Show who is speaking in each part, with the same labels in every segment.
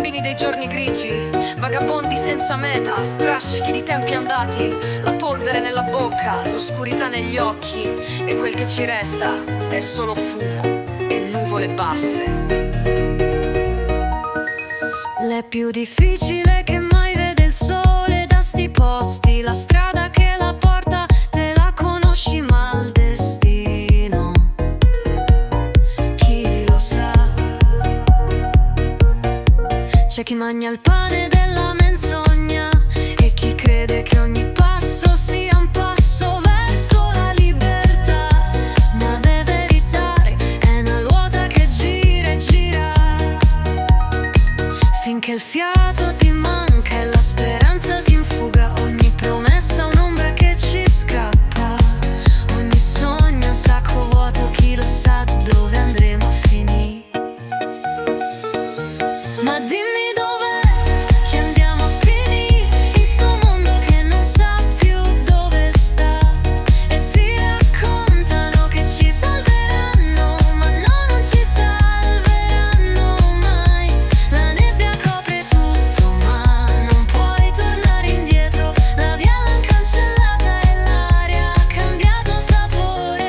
Speaker 1: bambini dei giorni grigi, vagabondi senza meta, strascichi di tempi andati, la polvere nella bocca, l'oscurità negli occhi, e quel che ci resta è solo fumo e nuvole basse. L'è più difficile che mai vede il sole da sti posti, la strada che la porta te la conosci ma il destino chi lo sa. C'è chi mangia il pane della menzogna e chi crede che ogni passo sia un passo verso la libertà, ma deve evitare, è una ruota che gira e gira finché il fiato ti manca e la speranza si infuga. Ogni promessa un'ombra che ci scappa, ogni sogno un sacco vuoto, chi lo sa dove andremo a finire. Ma dimmi dov'è che andiamo a finire in sto mondo che non sa più dove sta, e ti raccontano che ci salveranno, ma no, non ci salveranno mai. La nebbia copre tutto ma non puoi tornare indietro, la via l'han cancellata e l'aria ha cambiato sapore.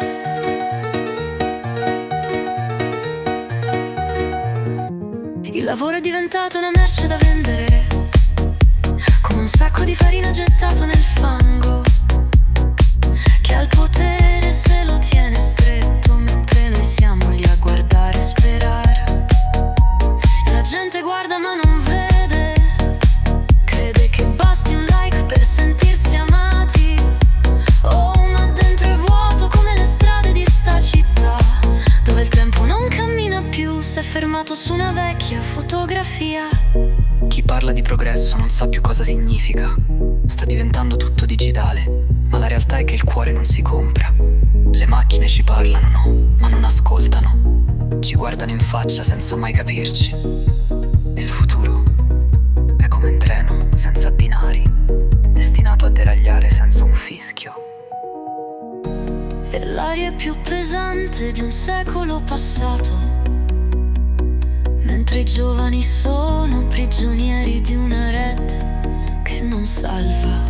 Speaker 1: Il lavoro è diventato una merce da vendere, come un sacco di farina gettato nel fango. Chi ha il potere se lo tiene stretto, mentre noi siamo lì a guardare e sperare. E la gente guarda ma non vede, crede che basti un like per sentirsi amati. Oh, ma dentro è vuoto come le strade di sta città, dove il tempo non cammina più, s'è fermato su una vecchia fotografia.
Speaker 2: Chi parla di progresso non sa più cosa significa. Sta diventando tutto digitale, ma la realtà è che il cuore non si compra. Le macchine ci parlano, no, ma non ascoltano. Ci guardano in faccia senza mai capirci. E il futuro è come un treno senza binari, destinato a deragliare senza un fischio.
Speaker 1: E l'aria è più pesante di un secolo passato, mentre i giovani sono prigionieri di una rete che non salva.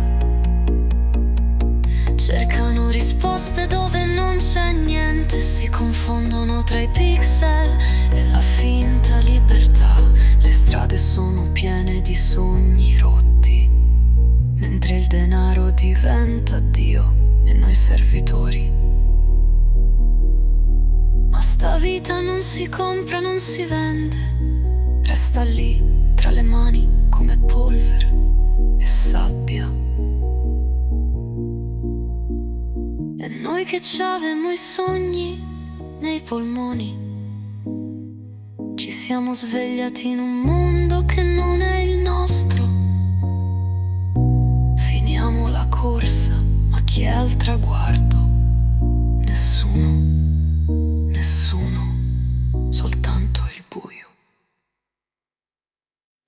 Speaker 1: Cercano risposte dove non c'è niente, si confondono tra i pixel e la finta libertà. Le strade sono piene di sogni rotti, mentre il denaro diventa Dio e noi servitori. Ma sta vita non si compra, non si vende, resta lì tra le mani come polvere e sabbia. E noi che c'avemo i sogni nei polmoni, ci siamo svegliati in un mondo che non è il nostro. Finiamo la corsa, ma chi è al traguardo? Nessuno.